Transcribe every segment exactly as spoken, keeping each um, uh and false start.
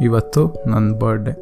ಇವತ್ತು ನನ್ನ birthday.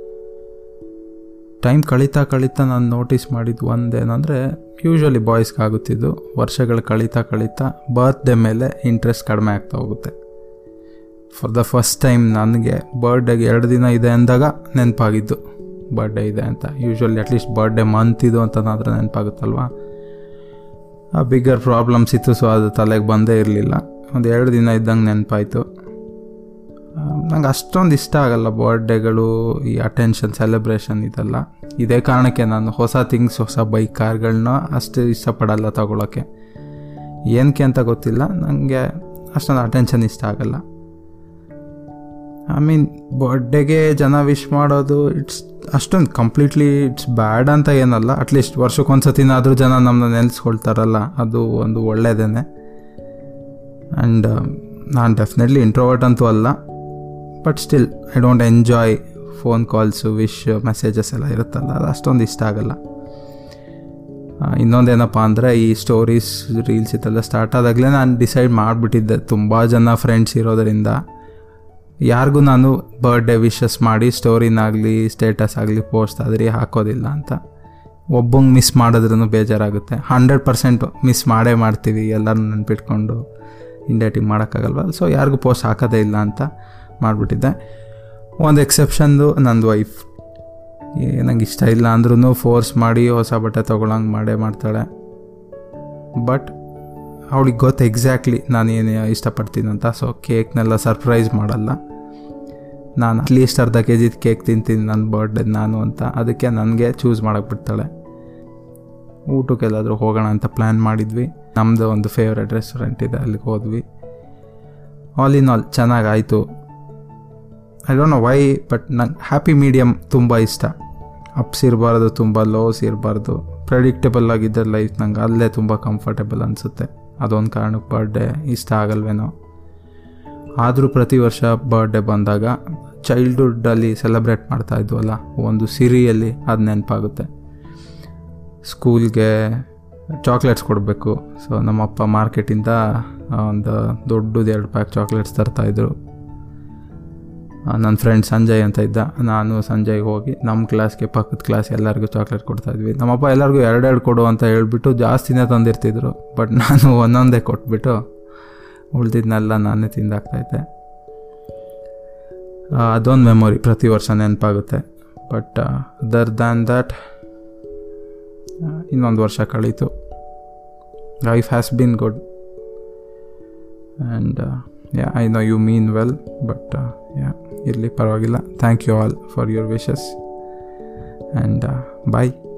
Time ಕಳೀತಾ ಕಳೀತಾ ನಾನು ನೋಟಿಸ್ ಮಾಡಿದ್ದು ಒಂದೇನಂದರೆ, ಯೂಶ್ವಲಿ ಬಾಯ್ಸ್ಗೆ ಆಗುತ್ತಿದ್ದು, ವರ್ಷಗಳು ಕಳೀತಾ ಕಳೀತಾ ಬರ್ತ್ಡೇ ಮೇಲೆ ಇಂಟ್ರೆಸ್ಟ್ ಕಡಿಮೆ ಆಗ್ತಾ ಹೋಗುತ್ತೆ. ಫಾರ್ ದ ಫಸ್ಟ್ ಟೈಮ್ ನನಗೆ ಬರ್ಡೇಗೆ ಎರಡು ದಿನ ಇದೆ ಅಂದಾಗ ನೆನಪಾಗಿದ್ದು ಬರ್ಡೇ ಇದೆ ಅಂತ. ಯೂಶ್ವಲಿ ಅಟ್ಲೀಸ್ಟ್ ಬರ್ಡೇ ಮಂತ್ ಇದು ಅಂತನಾದ್ರೆ ನೆನಪಾಗುತ್ತಲ್ವ. ಆ ಬಿಗ್ಗರ್ ಪ್ರಾಬ್ಲಮ್ಸ್ ಇತ್ತು, ಸೊ ಅದು ತಲೆಗೆ ಬಂದೇ ಇರಲಿಲ್ಲ. ಒಂದು ಎರಡು ದಿನ ಇದ್ದಂಗೆ ನೆನಪಾಯಿತು. ನಂಗೆ ಅಷ್ಟೊಂದು ಇಷ್ಟ ಆಗಲ್ಲ ಬರ್ಡೇಗಳು, ಈ ಅಟೆನ್ಷನ್, ಸೆಲೆಬ್ರೇಷನ್ ಇದೆಲ್ಲ. ಇದೇ ಕಾರಣಕ್ಕೆ ನಾನು ಹೊಸ ಥಿಂಗ್ಸ್, ಹೊಸ ಬೈಕ್, ಕಾರ್ಗಳನ್ನ ಅಷ್ಟು ಇಷ್ಟಪಡಲ್ಲ ತಗೊಳ್ಳೋಕ್ಕೆ. ಏನಕ್ಕೆ ಅಂತ ಗೊತ್ತಿಲ್ಲ, ನನಗೆ ಅಷ್ಟೊಂದು ಅಟೆನ್ಷನ್ ಇಷ್ಟ ಆಗಲ್ಲ. ಐ ಮೀನ್ ಬರ್ಡೇಗೆ ಜನ ವಿಶ್ ಮಾಡೋದು ಇಟ್ಸ್ ಅಷ್ಟೊಂದು ಕಂಪ್ಲೀಟ್ಲಿ ಇಟ್ಸ್ ಬ್ಯಾಡ್ ಅಂತ ಏನಲ್ಲ. ಅಟ್ಲೀಸ್ಟ್ ವರ್ಷಕ್ಕೊಂದ್ಸತಿನಾದರೂ ಜನ ನಮ್ಮನ್ನ ನೆನೆಸ್ಕೊಳ್ತಾರಲ್ಲ, ಅದು ಒಂದು ಒಳ್ಳೆಯದೇ. ಆ್ಯಂಡ್ ನಾನು ಡೆಫಿನೆಟ್ಲಿ ಇಂಟ್ರೋವರ್ಟ್ ಅಂತೂ ಅಲ್ಲ, but still I don't enjoy phone calls, wish messages ಎಲ್ಲ ಇರುತ್ತಲ್ಲ, ಅದು ಅಷ್ಟೊಂದು ಇಷ್ಟ ಆಗಲ್ಲ. ಇನ್ನೊಂದೇನಪ್ಪ ಅಂದರೆ, ಈ ಸ್ಟೋರೀಸ್, ರೀಲ್ಸ್ ಇದೆಲ್ಲ ಸ್ಟಾರ್ಟ್ ಆದಾಗಲೇ ನಾನು ಡಿಸೈಡ್ ಮಾಡಿಬಿಟ್ಟಿದ್ದೆ, ತುಂಬ ಜನ ಫ್ರೆಂಡ್ಸ್ ಇರೋದರಿಂದ ಯಾರಿಗೂ ನಾನು ಬರ್ಡೇ ವಿಶಸ್ ಮಾಡಿ ಸ್ಟೋರಿನಾಗಲಿ ಸ್ಟೇಟಸ್ ಆಗಲಿ ಪೋಸ್ಟ್ ಆದ್ರಿ ಹಾಕೋದಿಲ್ಲ ಅಂತ. ಒಬ್ಬಂಗೆ ಮಿಸ್ ಮಾಡಿದ್ರೂ ಬೇಜಾರಾಗುತ್ತೆ. ಹಂಡ್ರೆಡ್ ಪರ್ಸೆಂಟು ಮಿಸ್ ಮಾಡೇ ಮಾಡ್ತೀವಿ, ಎಲ್ಲರೂ ನೆನ್ಪಿಟ್ಕೊಂಡು ಇಂಡೇಟಿಂಗ್ ಮಾಡೋಕ್ಕಾಗಲ್ವ. ಸೊ ಯಾರಿಗೂ ಪೋಸ್ಟ್ ಹಾಕೋದೇ ಇಲ್ಲ ಅಂತ ಮಾಡಿಬಿಟ್ಟಿದ್ದೆ. ಒಂದು ಎಕ್ಸೆಪ್ಷನ್ದು ನಂದು ವೈಫ್. ನಂಗೆ ಇಷ್ಟ ಇಲ್ಲ ಅಂದ್ರೂ ಫೋರ್ಸ್ ಮಾಡಿ ಹೊಸ ಬಟ್ಟೆ ತೊಗೊಳಂಗೆ ಮಾಡೇ ಮಾಡ್ತಾಳೆ. ಬಟ್ ಅವಳಿಗೆ ಗೊತ್ತು ಎಕ್ಸಾಕ್ಟ್ಲಿ ನಾನು ಏನು ಇಷ್ಟಪಡ್ತೀನಂತ. ಸೊ ಕೇಕ್ನೆಲ್ಲ ಸರ್ಪ್ರೈಸ್ ಮಾಡಲ್ಲ. ನಾನು ಅಟ್ಲೀಸ್ಟ್ ಅರ್ಧ ಕೆ ಜಿದು ಕೇಕ್ ತಿಂತೀನಿ ನನ್ನ ಬರ್ಡೇ ನಾನು ಅಂತ. ಅದಕ್ಕೆ ನನಗೆ ಚೂಸ್ ಮಾಡೋಕ್ಕೆ ಬಿಡ್ತಾಳೆ. ಊಟಕ್ಕೆಲ್ಲಾದರೂ ಹೋಗೋಣ ಅಂತ ಪ್ಲ್ಯಾನ್ ಮಾಡಿದ್ವಿ. ನಮ್ಮದು ಒಂದು ಫೇವ್ರೆಟ್ ರೆಸ್ಟೋರೆಂಟ್ ಇದೆ, ಅಲ್ಲಿಗೆ ಹೋದ್ವಿ. ಆಲ್ ಇನ್ ಆಲ್ ಚೆನ್ನಾಗಾಯಿತು. I don't know why, but ನಂಗೆ ಹ್ಯಾಪಿ ಮೀಡಿಯಮ್ ತುಂಬ ಇಷ್ಟ. ಅಪ್ಸ್ ಇರಬಾರ್ದು, ತುಂಬ ಲೋಸ್ ಇರಬಾರ್ದು. ಪ್ರೆಡಿಕ್ಟೇಬಲ್ ಆಗಿದ್ದ ಲೈಫ್ ನಂಗೆ ಅಲ್ಲೇ ತುಂಬ ಕಂಫರ್ಟೇಬಲ್ ಅನಿಸುತ್ತೆ. ಅದೊಂದು ಕಾರಣಕ್ಕೆ ಬರ್ಡೇ ಇಷ್ಟ ಆಗಲ್ವೇನೋ. ಆದರೂ ಪ್ರತಿ ವರ್ಷ ಬರ್ಡೇ ಬಂದಾಗ ಚೈಲ್ಡ್ಹುಡ್ಡಲ್ಲಿ ಸೆಲೆಬ್ರೇಟ್ ಮಾಡ್ತಾ ಇದ್ವಲ್ಲ, ಒಂದು ಸಿರಿಯಲ್ಲಿ ಅದು ನೆನಪಾಗುತ್ತೆ. ಸ್ಕೂಲ್ಗೆ ಚಾಕ್ಲೇಟ್ಸ್ ಕೊಡಬೇಕು. ಸೊ ನಮ್ಮಪ್ಪ ಮಾರ್ಕೆಟಿಂದ ಒಂದು ದೊಡ್ಡದು ಎರಡು ಪ್ಯಾಕ್ ಚಾಕ್ಲೇಟ್ಸ್ ತರ್ತಾಯಿದ್ರು. ನನ್ನ ಫ್ರೆಂಡ್ ಸಂಜಯ್ ಅಂತ ಇದ್ದ, ನಾನು ಸಂಜಯ್ಗೆ ಹೋಗಿ ನಮ್ಮ ಕ್ಲಾಸ್ಗೆ, ಪಕ್ಕದ ಕ್ಲಾಸ್ ಎಲ್ಲರಿಗೂ ಚಾಕ್ಲೇಟ್ ಕೊಡ್ತಾಯಿದ್ವಿ. ನಮ್ಮಪ್ಪ ಎಲ್ಲರಿಗೂ ಎರಡೆರಡು ಕೊಡು ಅಂತ ಹೇಳ್ಬಿಟ್ಟು ಜಾಸ್ತಿನೇ ತಂದಿರ್ತಿದ್ರು. ಬಟ್ ನಾನು ಒಂದೊಂದೇ ಕೊಟ್ಬಿಟ್ಟು ಉಳ್ದಿದ್ನೆಲ್ಲ ನಾನೇ ತಿಂದಾಗ್ತಾಯಿದ್ದೆ. ಅದೊಂದು ಮೆಮೊರಿ ಪ್ರತಿ ವರ್ಷ ನೆನಪಾಗುತ್ತೆ. ಬಟ್ ಅದರ್ ದ್ಯಾನ್ ದ್ಯಾಟ್ ಇನ್ನೊಂದು ವರ್ಷ ಕಳೀತು. Life has been good and yeah I know you mean well, but yeah ಇರಲಿ, ಪರವಾಗಿಲ್ಲ. Thank you all for your wishes and bye.